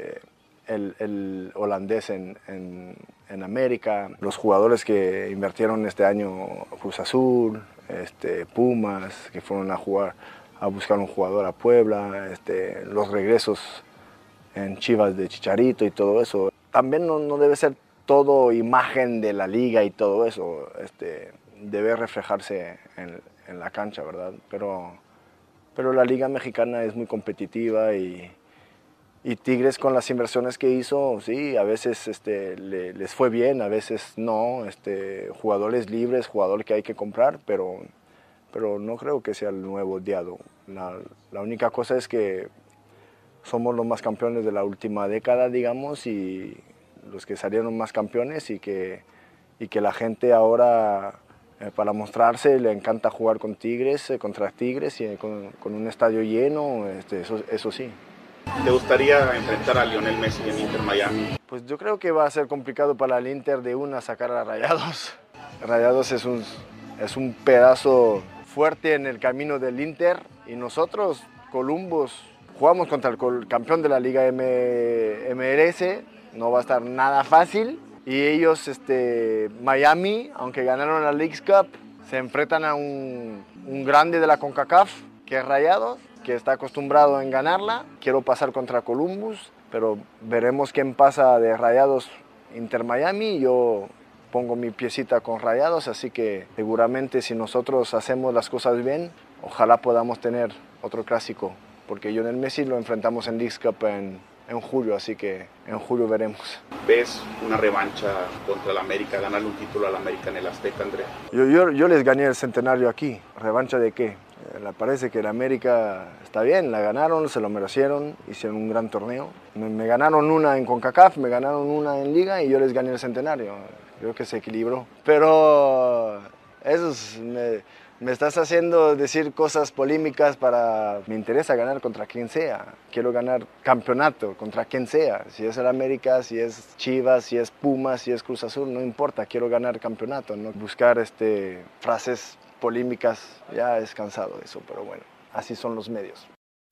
el holandés en América, los jugadores que invirtieron este año, Cruz Azul, Pumas, que fueron a buscar un jugador a Puebla, los regresos en Chivas de Chicharito y todo eso. También no debe ser todo imagen de la liga y todo eso, debe reflejarse en la cancha, ¿verdad? Pero la liga mexicana es muy competitiva y Tigres con las inversiones que hizo, sí, a veces les fue bien, a veces no, jugadores libres, jugadores que hay que comprar, pero no creo que sea el nuevo odiado. La única cosa es que somos los más campeones de la última década, digamos, y los que salieron más campeones y que la gente ahora, para mostrarse, le encanta jugar con Tigres, contra Tigres y con un estadio lleno, eso sí. ¿Te gustaría enfrentar a Lionel Messi en Inter Miami? Pues yo creo que va a ser complicado para el Inter de sacar a Rayados. Rayados es un pedazo fuerte en el camino del Inter y nosotros, Columbus, jugamos contra el campeón de la Liga MLS, no va a estar nada fácil. Y ellos, Miami, aunque ganaron la Leagues Cup, se enfrentan a un grande de la CONCACAF, que es Rayados, que está acostumbrado en ganarla. Quiero pasar contra Columbus, pero veremos quién pasa de Rayados Inter Miami. Yo pongo mi piecita con Rayados, así que seguramente si nosotros hacemos las cosas bien, ojalá podamos tener otro clásico, porque Lionel Messi lo enfrentamos en Leagues Cup en julio, así que en julio veremos. ¿Ves una revancha contra el América, ganarle un título al América en el Azteca, Andrea? Yo les gané el centenario aquí. ¿Revancha de qué? Le parece que el América está bien, la ganaron, se lo merecieron, hicieron un gran torneo. Me ganaron una en CONCACAF, me ganaron una en Liga y yo les gané el centenario. Creo que se equilibró. Pero eso me estás haciendo decir cosas polémicas me interesa ganar contra quien sea. Quiero ganar campeonato contra quien sea. Si es el América, si es Chivas, si es Pumas, si es Cruz Azul, no importa. Quiero ganar campeonato, no buscar frases polémicas. Ya es cansado eso, pero bueno, así son los medios.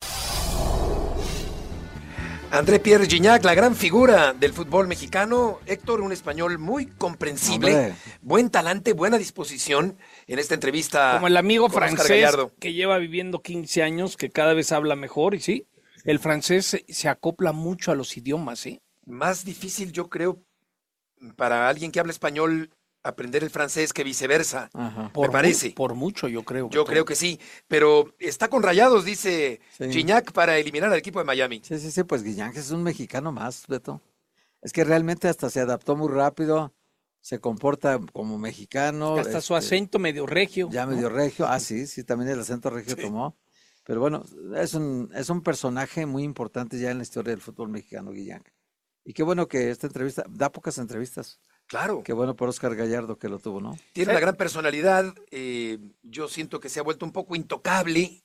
André Pierre Gignac, la gran figura del fútbol mexicano. Héctor, un español muy comprensible, ¡hombre! Buen talante, buena disposición en esta entrevista. Como el amigo francés que lleva viviendo 15 años, que cada vez habla mejor, y sí, el francés se acopla mucho a los idiomas, ¿eh? Más difícil, yo creo, para alguien que habla español aprender el francés que viceversa, me parece. Por mucho, yo creo. Yo creo que sí, pero está con Rayados, dice Gignac, para eliminar al equipo de Miami. Sí, pues Gignac es un mexicano más, Beto. Es que realmente hasta se adaptó muy rápido, se comporta como mexicano. Hasta su acento medio regio. Ya medio regio, sí, también el acento regio tomó. Pero bueno, es un personaje muy importante ya en la historia del fútbol mexicano, Gignac. Y qué bueno que esta entrevista, da pocas entrevistas. Claro. Qué bueno por Oscar Gallardo que lo tuvo, ¿no? Tiene una gran personalidad, yo siento que se ha vuelto un poco intocable,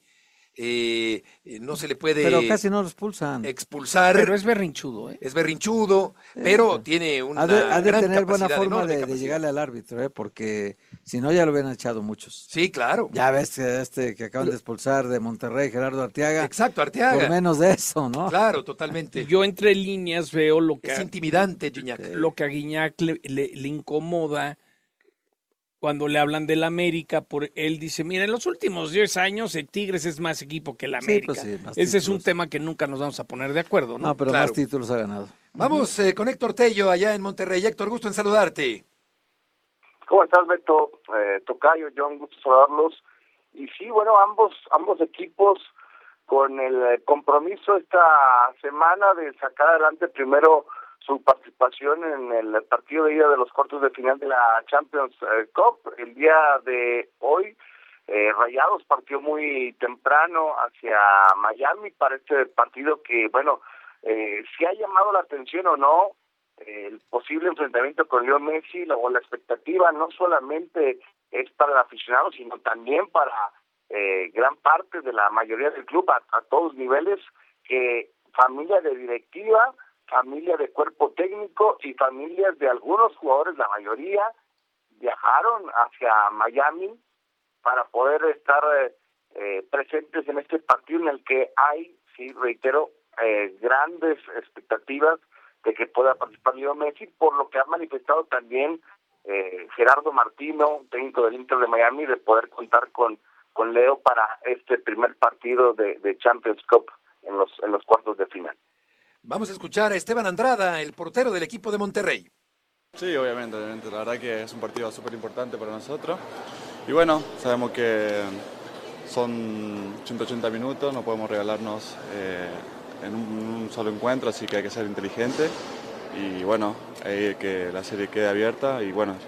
no se le puede... Pero casi no lo expulsan. Expulsar. Pero es berrinchudo, ¿eh? Es berrinchudo, pero tiene una ha de gran tener buena capacidad, forma enorme de capacidad. llegarle al árbitro, porque si no ya lo hubieran echado muchos. Sí, claro. Ya ves que que acaban de expulsar de Monterrey, Gerardo Arteaga. Exacto, Arteaga. Por menos de eso, ¿no? Claro, totalmente. Yo entre líneas veo lo que... Es intimidante, Gignac. Lo que a Gignac le incomoda cuando le hablan del América, él dice, mira, en los últimos 10 años el Tigres es más equipo que el América. Más Ese es un títulos. tema que nunca nos vamos a poner de acuerdo, ¿no? No, pero Claro. más títulos ha ganado. Vamos con Héctor Tello, allá en Monterrey. Héctor, gusto en saludarte. ¿Cómo estás, Beto? Tocayo, John, gusto saludarlos. Y sí, bueno, ambos equipos con el compromiso esta semana de sacar adelante primero su participación en el partido de ida de los cuartos de final de la Champions Cup. El día de hoy, Rayados partió muy temprano hacia Miami para este partido que, bueno, si ha llamado la atención o no, el posible enfrentamiento con Leo Messi, la expectativa no solamente es para el aficionado, sino también para gran parte de la mayoría del club, a todos niveles, que familia de directiva, familia de cuerpo técnico y familias de algunos jugadores, la mayoría, viajaron hacia Miami para poder estar presentes en este partido en el que hay, sí, reitero, grandes expectativas de que pueda participar Leo Messi, por lo que ha manifestado también Gerardo Martino, técnico del Inter de Miami, de poder contar con Leo para este primer partido de Champions Cup en los cuartos de final. Vamos a escuchar a Esteban Andrada, el portero del equipo de Monterrey. Sí, obviamente, la verdad que es un partido súper importante para nosotros. Y bueno, sabemos que son 180 minutos, no podemos regalarnos en un solo encuentro, así que hay que ser inteligente. Y bueno, que la serie quede abierta y bueno,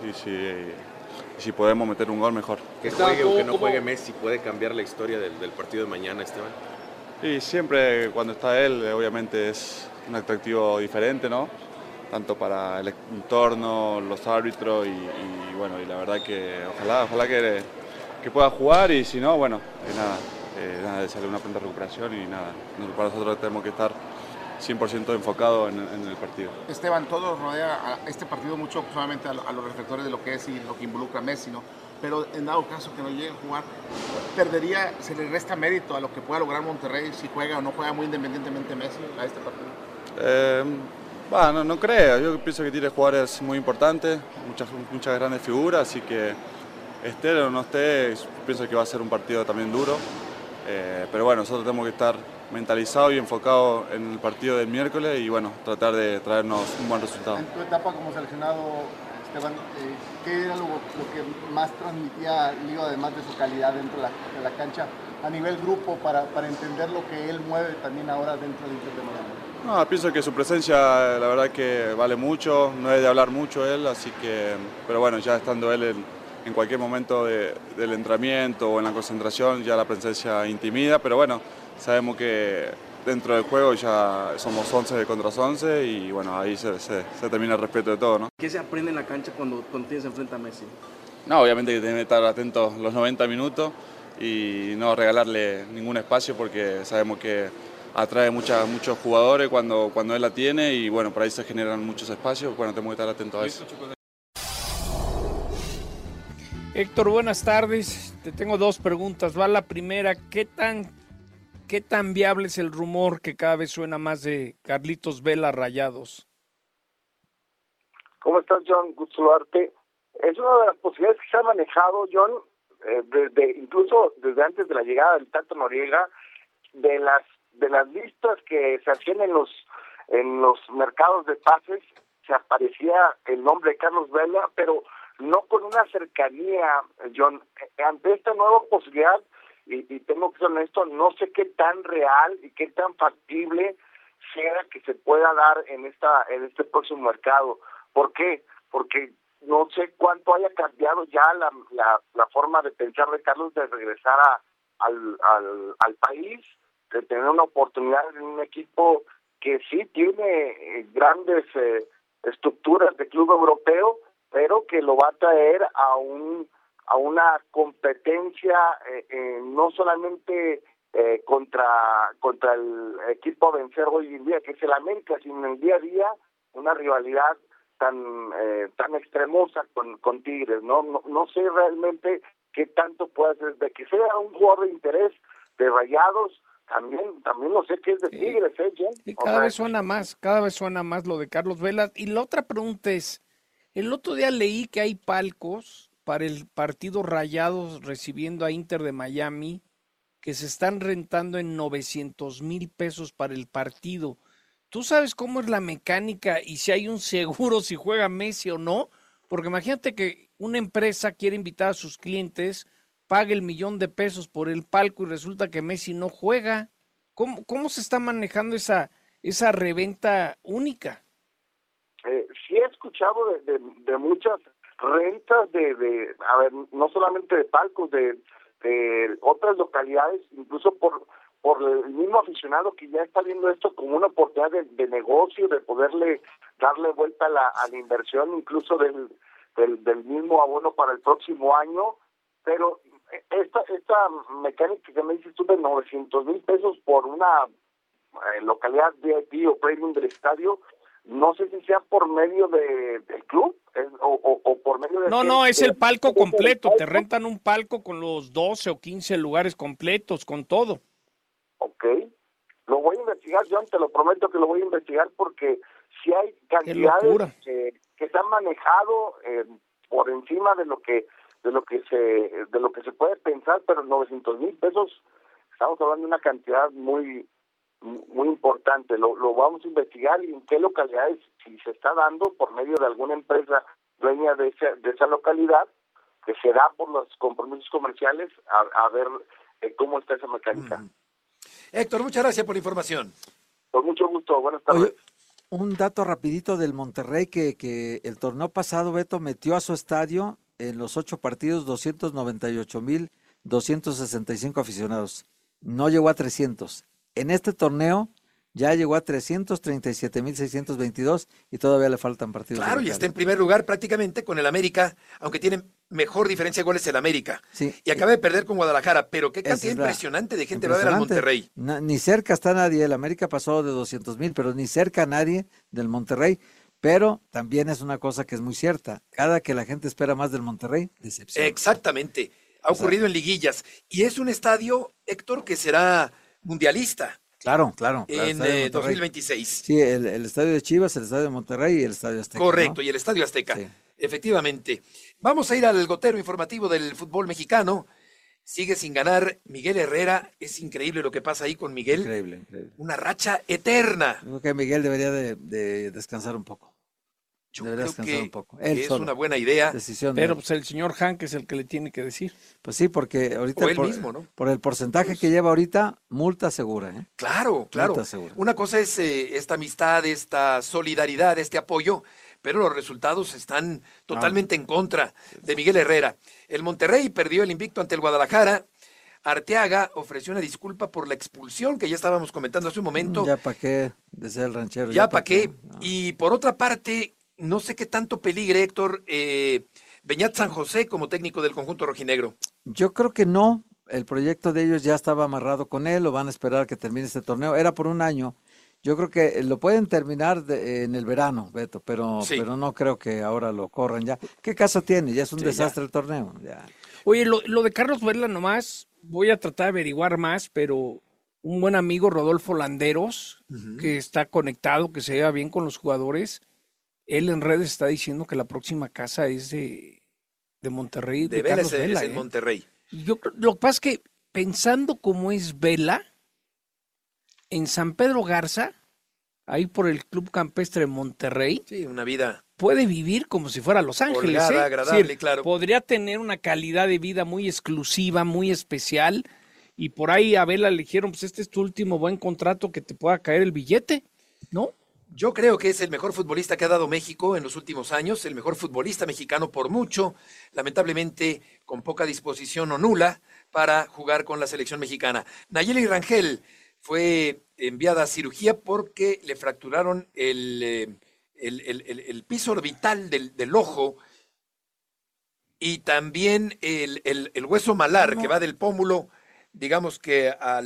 si podemos meter un gol, mejor. Que juegue o que no juegue Messi puede cambiar la historia del partido de mañana, Esteban. Y siempre cuando está él, obviamente es un atractivo diferente, ¿no? Tanto para el entorno, los árbitros y bueno, y la verdad que ojalá que pueda jugar y si no, bueno, nada, de salir una pronta recuperación y nada, para nosotros tenemos que estar 100% enfocados en el partido. Esteban, todo rodea a este partido mucho solamente a los reflectores de lo que es y lo que involucra a Messi, ¿no? Pero en dado caso que no llegue a jugar, se le resta mérito a lo que pueda lograr Monterrey si juega o no juega muy independientemente Messi a este partido. No creo, yo pienso que tiene jugadores muy importantes, muchas grandes figuras, así que esté o no esté, pienso que va a ser un partido también duro, pero bueno, nosotros tenemos que estar mentalizados y enfocados en el partido del miércoles y bueno, tratar de traernos un buen resultado. En tu etapa como seleccionado, Esteban, ¿qué era lo que más transmitía Leo, además de su calidad dentro de la cancha, a nivel grupo, para entender lo que él mueve también ahora dentro del Inter de Miami? No, pienso que su presencia, la verdad que vale mucho, no es de hablar mucho él, así que, pero bueno, ya estando él en cualquier momento del entrenamiento o en la concentración, ya la presencia intimida, pero bueno, sabemos que dentro del juego ya somos 11 contra 11 y bueno, ahí se termina el respeto de todo, ¿no? ¿Qué se aprende en la cancha cuando tienes enfrente a Messi? No, obviamente que tiene que estar atentos los 90 minutos y no regalarle ningún espacio porque sabemos que atrae muchos jugadores cuando él la tiene y bueno, por ahí se generan muchos espacios, bueno, tenemos que estar atentos a eso. Héctor, buenas tardes. Te tengo dos preguntas. Va la primera, ¿qué tan viable es el rumor que cada vez suena más de Carlitos Vela Rayados? ¿Cómo estás, John? Gusto saludarte. Es una de las posibilidades que se ha manejado, John, incluso desde antes de la llegada del Tato Noriega, de las las listas que se hacían en los mercados de pases, se aparecía el nombre de Carlos Vela, pero no con una cercanía, John. Ante esta nueva posibilidad, y tengo que ser honesto, no sé qué tan real y qué tan factible sea que se pueda dar en este próximo mercado. ¿Por qué? Porque no sé cuánto haya cambiado ya la forma de pensar de Carlos de regresar al país, de tener una oportunidad en un equipo que sí tiene grandes estructuras de club europeo, pero que lo va a traer a una competencia no solamente contra el equipo a vencer hoy en día, que es el América, sino en el día a día una rivalidad tan extremosa con Tigres. No sé realmente qué tanto puede hacer, de que sea un jugador de interés de Rayados, también no sé qué es de Tigres, Jen. Y cada vez suena más lo de Carlos Vela. Y la otra pregunta es, el otro día leí que hay palcos para el partido Rayados recibiendo a Inter de Miami que se están rentando en 900,000 pesos para el partido. ¿Tú sabes cómo es la mecánica y si hay un seguro si juega Messi o no? Porque imagínate que una empresa quiere invitar a sus clientes, pague el $1,000,000 por el palco y resulta que Messi no juega. ¿Cómo se está manejando esa reventa única? Sí he escuchado de muchas rentas a ver, no solamente de palcos, de otras localidades, incluso por el mismo aficionado que ya está viendo esto como una oportunidad de negocio, de poderle darle vuelta a la inversión, incluso del mismo abono para el próximo año. Pero esta mecánica que me dices tú de 900,000 pesos por una localidad VIP o premium del estadio, no sé si sea por medio del club o por medio de... No, es el palco completo. Te rentan un palco con los 12 o 15 lugares completos, con todo. Ok. Lo voy a investigar, John, te lo prometo que lo voy a investigar, porque si hay cantidades que se han manejado por encima de lo que se puede pensar, pero 900,000 pesos, estamos hablando de una cantidad muy importante. Lo vamos a investigar, y en qué localidades, si se está dando por medio de alguna empresa dueña de esa localidad, que se da por los compromisos comerciales, a ver cómo está esa mecánica. Héctor, muchas gracias por la información. Con mucho gusto, buenas tardes. Oye, un dato rapidito del Monterrey, que el torneo pasado, Beto, metió a su estadio en los 8 partidos 298,265 aficionados. No llegó a 300. En este torneo ya llegó a 337,622 y todavía le faltan partidos. Claro, y está en primer lugar prácticamente con el América, aunque tiene mejor diferencia de goles el América. Sí. Y acaba de perder con Guadalajara, pero qué cantidad impresionante de gente va a ver al Monterrey. Ni cerca está nadie, el América pasó de 200,000, pero ni cerca nadie del Monterrey. Pero también es una cosa que es muy cierta, cada que la gente espera más del Monterrey, decepción. Exactamente, ha ocurrido en liguillas, y es un estadio, Héctor, que será mundialista. Claro. En 2026. Sí, el estadio de Chivas, el estadio de Monterrey y el estadio Azteca. Correcto, ¿no? y el estadio Azteca. Sí. Efectivamente. Vamos a ir al gotero informativo del fútbol mexicano. Sigue sin ganar Miguel Herrera. Es increíble lo que pasa ahí con Miguel. Increíble. Una racha eterna. Creo que Miguel debería de descansar un poco. Yo creo que es una buena idea. Pero pues el señor Hank es el que le tiene que decir. Pues sí, porque ahorita O él mismo, ¿no? por el porcentaje que lleva ahorita, multa segura. ¿eh? Claro. Multa segura. Una cosa es esta amistad, esta solidaridad, este apoyo, pero los resultados están totalmente en contra de Miguel Herrera. El Monterrey perdió el invicto ante el Guadalajara. Arteaga ofreció una disculpa por la expulsión que ya estábamos comentando hace un momento. Ya para qué, decía el ranchero. Ya para qué. No. Y por otra parte, no sé qué tanto peligre, Héctor, Beñat San José como técnico del conjunto rojinegro. Yo creo que no. El proyecto de ellos ya estaba amarrado con él, lo van a esperar que termine este torneo. Era por un año. Yo creo que lo pueden terminar en el verano, Beto, pero no creo que ahora lo corran ya. ¿Qué caso tiene? Ya es un desastre el torneo. Ya. Oye, lo de Carlos Vela nomás, voy a tratar de averiguar más, pero un buen amigo, Rodolfo Landeros, que está conectado, que se lleva bien con los jugadores, él en redes está diciendo que la próxima casa es de Monterrey. De Vela es en Monterrey. Lo que pasa es que pensando cómo es Vela, en San Pedro Garza, ahí por el Club Campestre de Monterrey. Sí, una vida. Puede vivir como si fuera Los Ángeles. Holgada, agradable, claro. Podría tener una calidad de vida muy exclusiva, muy especial. Y por ahí a Vela le dijeron, pues este es tu último buen contrato que te pueda caer el billete, ¿no? Yo creo que es el mejor futbolista que ha dado México en los últimos años, el mejor futbolista mexicano por mucho, lamentablemente con poca disposición o nula para jugar con la selección mexicana. Nayeli Rangel fue enviada a cirugía porque le fracturaron el piso orbital del ojo y también el hueso malar que va del pómulo, digamos que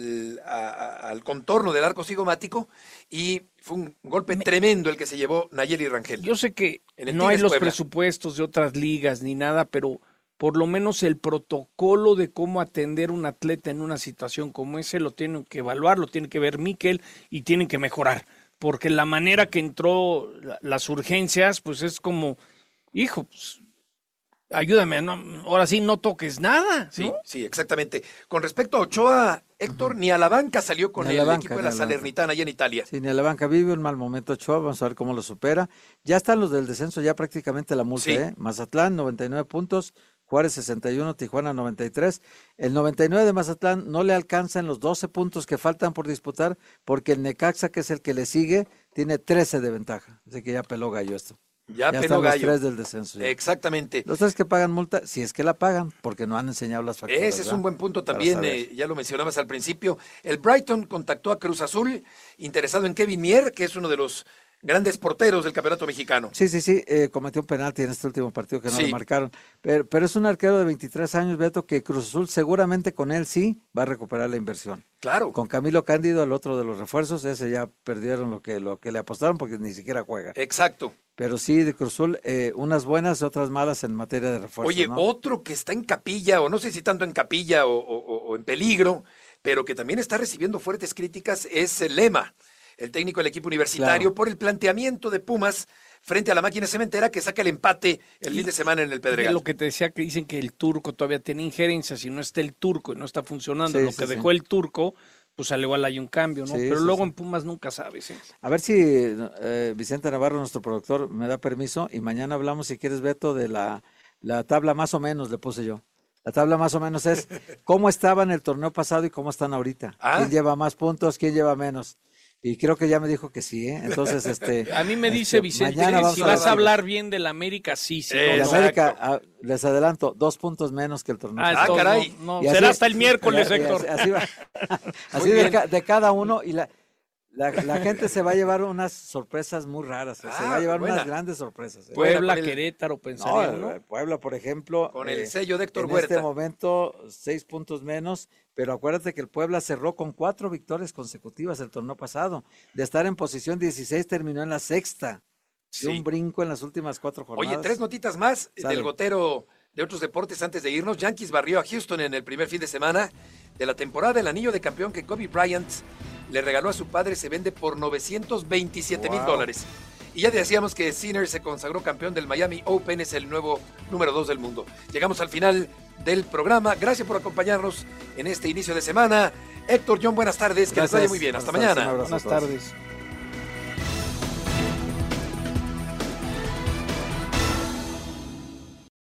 al contorno del arco cigomático, y fue un golpe tremendo el que se llevó Nayeli Rangel. Yo sé que no hay los presupuestos de otras ligas ni nada, pero por lo menos el protocolo de cómo atender un atleta en una situación como ese lo tienen que evaluar, lo tiene que ver Mikel y tienen que mejorar, porque la manera que entró las urgencias, pues es como, hijo, pues, ayúdame, no, ahora sí no toques nada, ¿no? Sí, sí, exactamente. Con respecto a Ochoa, Héctor, ni a la banca salió con el equipo de la Salernitana allá en Italia. Sí, ni a la banca. Vive un mal momento Ochoa, vamos a ver cómo lo supera. Ya están los del descenso, ya prácticamente la multa, Sí. Mazatlán, 99 puntos, Juárez 61, Tijuana 93. El 99 de Mazatlán no le alcanza en los 12 puntos que faltan por disputar, porque el Necaxa, que es el que le sigue, tiene 13 de ventaja. Así que ya peló gallo esto. Ya peló están gallo. los 3 del descenso. Ya. Exactamente. Los 3 que pagan multa, si es que la pagan, porque no han enseñado las facturas. Ese es un buen punto Para también, saber. ya lo mencionabas al principio. El Brighton contactó a Cruz Azul, interesado en Kevin Mier, que es uno de los grandes porteros del campeonato mexicano. Sí, cometió un penalti en este último partido que no Sí. le marcaron. Pero es un arquero de 23 años, Beto, que Cruz Azul seguramente con él sí va a recuperar la inversión. Claro. Con Camilo Cándido, el otro de los refuerzos, ese ya perdieron lo que le apostaron porque ni siquiera juega. Exacto. Pero sí, de Cruz Azul, unas buenas, otras malas en materia de refuerzos. Oye, ¿no? otro que está en capilla, o no sé si tanto en capilla o en peligro, pero que también está recibiendo fuertes críticas, es Lema, el técnico del equipo universitario, Claro. por el planteamiento de Pumas frente a la máquina cementera que saca el empate el fin de semana en el Pedregal. Lo que te decía, que dicen que el turco todavía tiene injerencia, si no está el turco y no está funcionando Sí, lo sí, que sí. dejó el turco, pues al igual hay un cambio, ¿no? Sí, Pero sí, luego sí. en Pumas nunca sabes, ¿eh? A ver si Vicente Navarro, nuestro productor, me da permiso y mañana hablamos, si quieres, Beto, de la tabla más o menos, le puse yo. La tabla más o menos es cómo estaban el torneo pasado y cómo están ahorita. Ah. ¿Quién lleva más puntos, quién lleva menos? Y creo que ya me dijo que sí, ¿eh? Entonces, A mí me dice Vicente mañana que vamos si a vas a ver. hablar bien del América, sí, sí. El no, no. América, les adelanto, 2 puntos menos que el torneo Ah, pasado. caray. no, Y será hasta el miércoles, y Héctor. Así va. Así Muy de, bien. de cada uno, y la gente se va a llevar unas sorpresas muy raras, se va a llevar buena. unas grandes sorpresas. Puebla, con el- Querétaro, pensaría, ¿no? Puebla, por ejemplo, Con el sello de Héctor en Huerta. este momento 6 puntos menos, pero acuérdate que el Puebla cerró con 4 victorias consecutivas el torneo pasado. De estar en posición 16 terminó en la sexta. Sí. De un brinco en las últimas 4 jornadas. Oye, 3 notitas más Sale. del gotero de otros deportes antes de irnos. Yankees barrió a Houston en el primer fin de semana de la temporada. El anillo de campeón que Kobe Bryant le regaló a su padre se vende por $927,000. Y ya decíamos que Sinner se consagró campeón del Miami Open, es el nuevo número 2 del mundo. Llegamos al final del programa. Gracias por acompañarnos en este inicio de semana. Héctor, John, buenas tardes. Que les vaya muy bien. Hasta mañana. Buenas tardes.